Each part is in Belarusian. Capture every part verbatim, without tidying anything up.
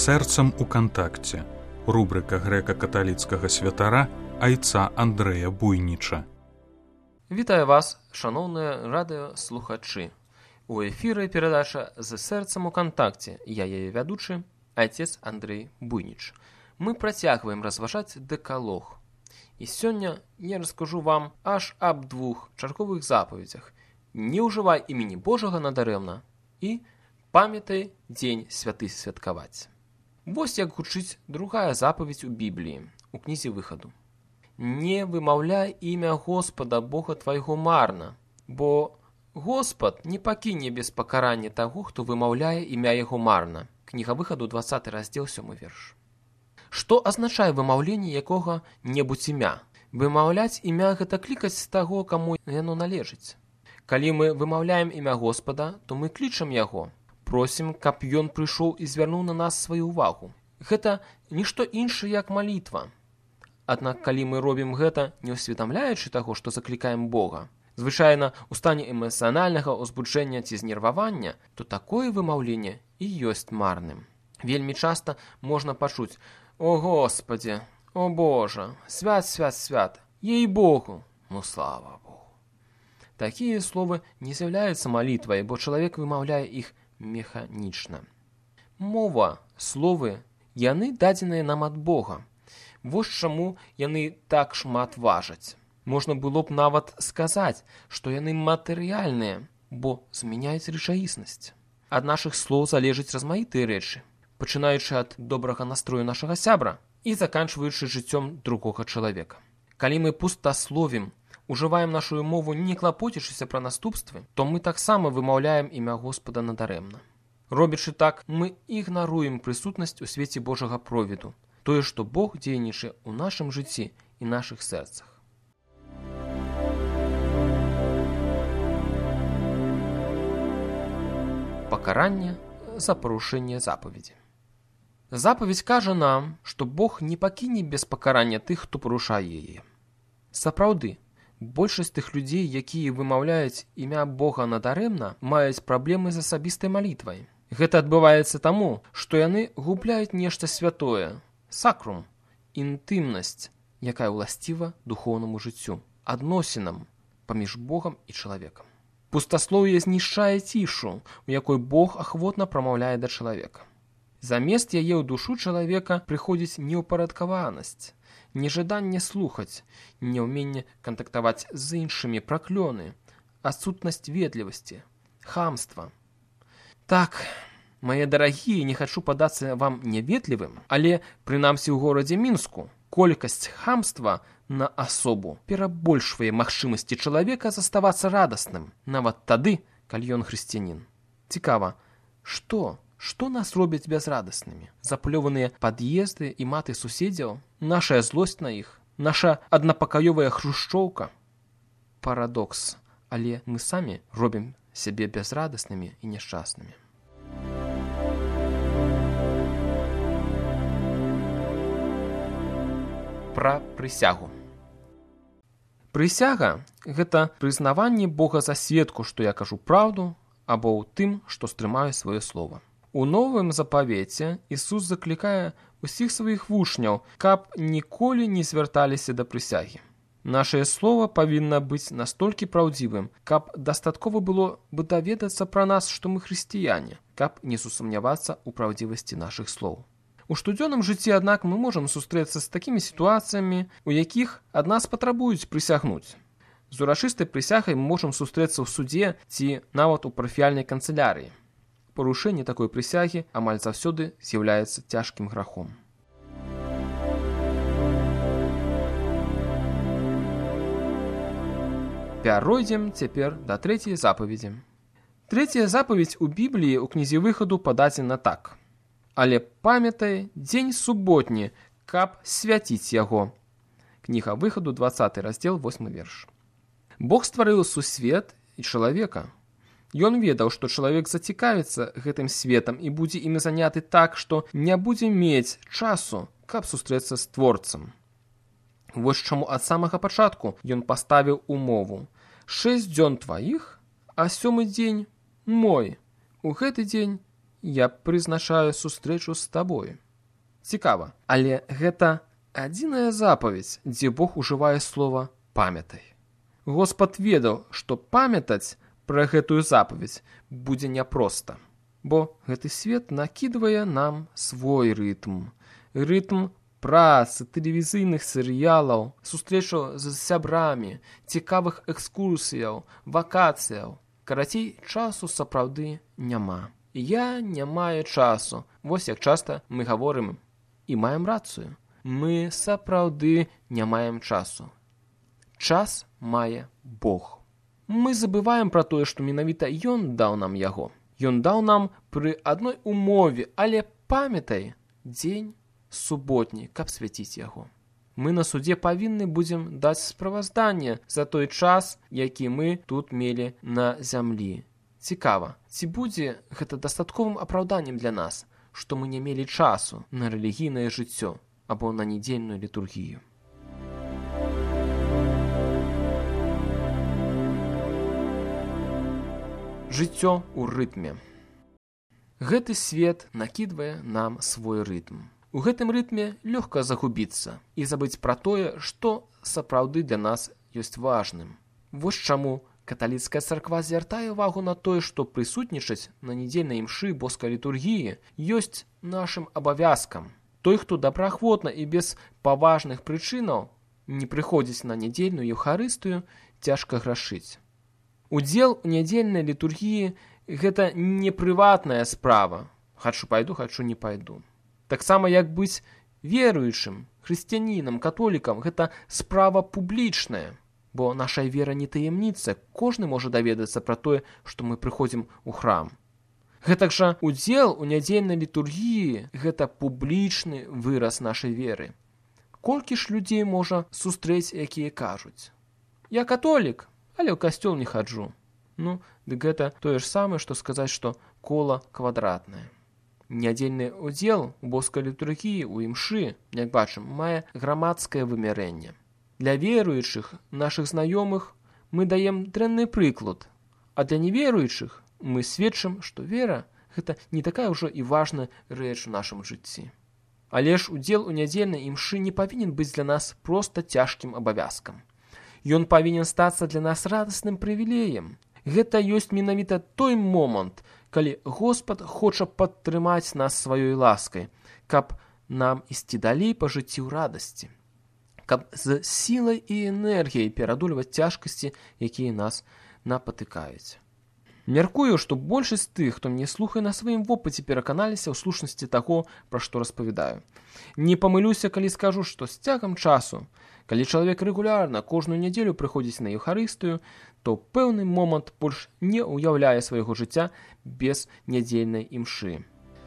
Сэрцам у кантакце. Рубрика грэка-каталіцкага святара айца Андрэя Буйніча. Вітаю вас, шановныя радыёслухачы. У эфіры перадача «З сэрцам у кантакце». Я яе вядучы, айцец Андрэй Буйніч. Мы працягваем разважаць дэкалог. І сёння я раскажу вам аж аб двух чарговых запаведзях. Не ўжывай імені Божага надарэмна і памятай дзень святы святкаваць. Вось як гучыць другая запаведь у Бібліі, у кнізе Выхаду. Не вымаўляй імя Господа Бога твайго марна, бо Господ не пакіне без пакарання таго, хто вымаўляе імя яго марна. Кніга Выхаду, дваццаты раздзел, сёмы верш. Што азначае вымаўленне якога-небудзь імя? Вымаўляць імя – гэта клікаць таго, каму яно належыць. Калі мы вымаўляем імя Господа, то мы клічам яго, просім, каб ён прыйшоў і звярнуў на нас сваю ўвагу. Гэта нішто іншае, як малітва. Аднак, калі мы робім гэта, не ўсведамляючы таго, што заклікаем Бога, звычайна у стане эмацыянальнага ўзбуджэння ці знервавання, то такое вымаўленне і ёсць марным. Вельмі часта можна пачуць: «О Господи, о Божа, свят, свят, свят, ей-богу, ну слава Богу». Такія словы не з'яўляюцца малітвай, бо чалавек вымаўляе іх механічна. Мова, словы, яны дадзеныя нам ад Бога. Вось чаму яны так шмат важаць. Можна было б нават сказаць, што яны матэрыяльныя, бо змяняюць рэчаіснасць. Ад нашых слоў залежаць размаітыя рэчы, пачынаючы ад добрага настрою нашага сябра і заканчваючы жыццём другога чалавека. Калі мы пустасловім, ужываем нашу мову, не клапоцячыся пра наступствы, то мы таксама вымаўляем імя Господа надарэмна. Робячы так, мы ігнаруем прысутнасць у свеце Божага провіду, тое, што Бог дзейнічае ў нашым жыцці і нашых сэрцах. Пакаранне за парушэнне запаведзі. Запаведь кажа нам, што Бог не пакіне без пакарання тых, хто парушае яе. Сапраўды, большасць тых людзей, якія вымаўляюць імя Бога надарэмна, маюць праблемы з асабістай малітвай. Гэта адбываецца таму, што яны губляюць нешта святое, сакрум, інтымнасць, якая ўласціва духоўнаму жыццю, адносінам паміж Богам і чалавекам. Пустаслоўе знішчае цішу, у якой Бог ахвотна прамаўляе да чалавека. Замест яе ў душу чалавека прыходзіць неўпарадкаванасць, нежаданне слухаць, няўменне кантактаваць з іншымі, праклёны, адсутнасць ветлівасці, хамства. Так, мае дарагія, не хачу падацца вам няветлівым, але, прынамсі ў горадзе Мінску, колькасць хамства на асобу перабольшвае магчымасці чалавека заставацца радасным, нават тады, калі ён хрысціянін. Цікава, што? Што нас робяць бязрадаснымі? Заплёваныя пад'езды і маты суседзяў? Нашая злосць на іх? Наша аднапакаёвая хрушчоўка? Парадокс, але мы самі робім сябе бязрадаснымі і няшчаснымі. Пра прысягу. Прысяга – гэта прызнаванне Бога за сведку, што я кажу праўду, або ў тым, што стрымаю сваё слова. У новым запавеце Ісус заклікае усіх сваіх вучняў, каб ніколі не звярталіся да прысягі. Нашае слова павінна быць настолькі праўдзівым, каб дастаткова было бы даведацца пра нас, што мы хрысціяне, каб не сумнявацца ў праўдзівасці нашых слоў. У штодзённым жыцці, аднак, мы можам сустрэцца з такімі сітуацыямі, у якіх ад нас патрабуюць прысягнуць. З урачыстай прысягай мы можам сустрэцца ў судзе ці нават у парафіяльнай канцылярыі. Парушэнне такой прысягі амаль заўсёды з'яўляецца цяжкім грахом. Пяройдзем цяпер да трэцяй запаведзі. Трэцяя запаведь у Бібліі ў кнізе Выхаду пададзена так: «Але памятай дзень суботні, каб свяціць яго». Кніга Выхаду, дваццаты раздзел, восьмы верш. Бог стварыў сусвет і чалавека. Ён ведаў, што чалавек зацікавіцца гэтым светам і будзе ім заняты так, што не будзе мець часу, каб сустрэцца з Творцам. Вось чаму ад самага пачатку ён паставіў умову: «Шэсць дзён тваіх, а сёмы дзень мой. У гэты дзень я прызначаю сустрэчу з табою. Цікава, але гэта адзіная запаведь, дзе Бог ужывае слова «памятай». Господ ведаў, што памятаць пра гэтую запаведь будзе няпроста, бо гэты свет накідвае нам свой рытм. Рытм працы, тэлевізійных серыялаў, сустрэчаў з сябрамі, цікавых экскурсіяў, вакацыяў. Карацей, часу сапраўды няма. Я не маю часу. Вось як часта мы гаворым і маем рацыю. Мы сапраўды не маем часу. Час мае Бог. Мы забываем пра тое, што менавіта Ён даў нам яго. Ён даў нам пры адной умове, але памятай дзень суботні, каб свяціць яго. Мы на судзе павінны будзем даць справазданне за той час, які мы тут мелі на зямлі. Цікава, ці будзе гэта дастатковым апраўданнем для нас, што мы не мелі часу на рэлігійнае жыццё або на нядзельную літургію. Жыццё ў рытме. Гэты свет накідвае нам свой рытм. У гэтым рытме лёгка загубіцца і забыць пра тое, што сапраўды для нас ёсць важным. Вось чаму каталіцкая царква звяртае ўвагу на тое, што прысутнічаць на нядзельнай імшы боскай літургіі ёсць нашым абавязкам. Той, хто добраахвотна і без паважных прычынаў не прыходзіць на нядзельную еўхарыстыю, цяжка грашыць. Удзел у нядзельнай літургіі – гэта не прыватная справа. Хачу пайду, хачу не пайду. Таксама як быць веруючым, хрысціянінам, католікам – гэта справа публічная. Бо наша вера не таямніца, кожны можа даведацца пра тое, што мы прыходзім у храм. Гэтак жа удзел у нядзельнай літургіі – гэта публічны выраз нашай веры. Колькі ж людзей можа сустрэць, якія кажуць: «Я католік, але ў касцёл не хаджу». Ну, дык гэта тое ж самае, што сказаць, што кола квадратнае. Нядзельны удзел у боскай літургіі, у імшы, як бачым, мае грамадскае вымярэнне. Для веруючых, нашых знаёмых, мы даем дрэнны прыклад, а для неверуючых мы сведчым, што вера – гэта не такая ўжо і важная рэч у нашым жыцці. Але ж удзел у нядзельнай імшы не павінен быць для нас проста цяжкім абавязкам. Ён павінен стацца для нас радасным прывілеем. Гэта ёсць менавіта той момант, калі Господ хоча падтрымаць нас сваёй ласкай, каб нам ісці далей па жыцці ў радасці, каб з сілай і энергіяй перадольваць цяжкасці, якія нас напатыкаюць. Мяркую, што большасць тых, хто мяне слухае, на сваім вопыце пераканаліся ў слушнасці таго, пра што распавядаю. Не памылюся, калі скажу, што з цягам часу, калі чалавек рэгулярна кожную нядзелю прыходзіць на еўхарыстыю, то пэўны момант больш не ўяўляе свайго жыцця без нядзельнай імшы.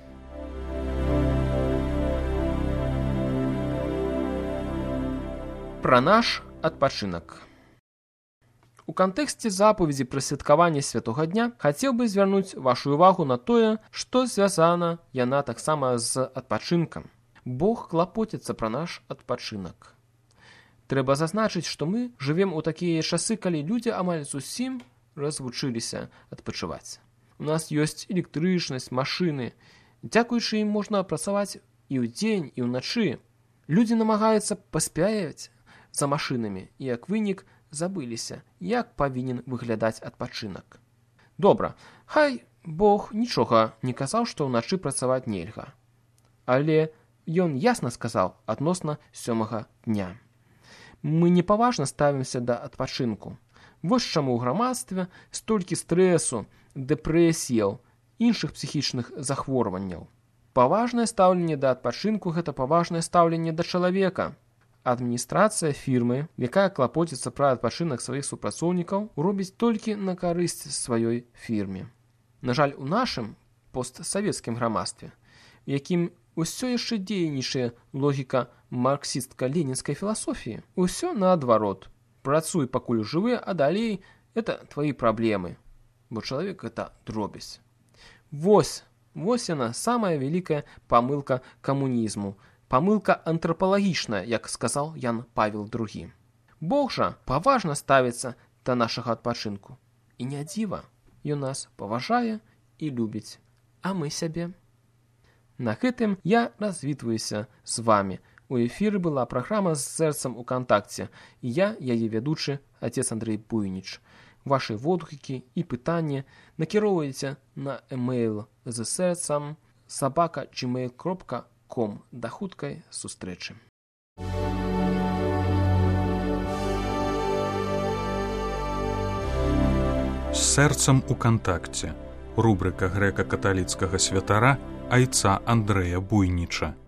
Пра наш адпачынак. У кантэксце запаведзі пра святкаванне святога дня хацеў бы звярнуць вашу ўвагу на тое, што звязана яна таксама з адпачынкам. Бог клапоціцца пра наш адпачынак. Трэба зазначыць, што мы жывем у такія часы, калі людзі амаль зусім развучыліся адпачываць. У нас ёсць электрычнасць, машыны. Дзякуючы ім можна працаваць і ўдзень, і ўначы. Людзі намагаюцца паспяць за машынамі і, як вынік, забыліся, як павінен выглядаць адпачынак. Добра, хай Бог нічога не казаў, што ўначы працаваць нельга. Але ён ясна сказаў адносна сёмага дня. Мы непаважна ставімся да адпачынку. Вось чаму ў грамадстве столькі стрэсу, дэпрэсіяў, іншых псіхічных захворванняў. Паважнае стаўленне да адпачынку – гэта паважнае стаўленне да чалавека. Адміністрацыя фірмы, якая клапоціцца пра адпачынак сваіх супрацоўнікаў, робіць толькі на карысць сваёй фірме. На жаль, у нашым постсавецкім грамадстве, у якім усё яшчэ дзейнічае логіка марксістка-ленінскай філасофіі, усё наадварот. Працуй, пакуль жывы, а далей – это твои праблемы, бо чалавек – гэта дробязь. Вось, вось яна самая вялікая памылка камунізму, памылка антрапалагічная, як сказаў Ян Павел другі. Бог жа паважна ставіцца да нашага адпачынку. І не дзіва, ён нас паважае і любіць. а мы сябе. На гэтым я развітваюся з вами. У эфіры была праграма з сэрцам у кантакце, і я, яе вядучы, отец Андрей Буйніч. Вашы водгукі і пытанні накіроўвайце на эмейл з сэрцам сабака джимейл кропка ком. Да хуткай сустрэчы. З сэрцам у кантакце. Рубрыка грэка-каталіцкага святара айца Андрэя Буйніча.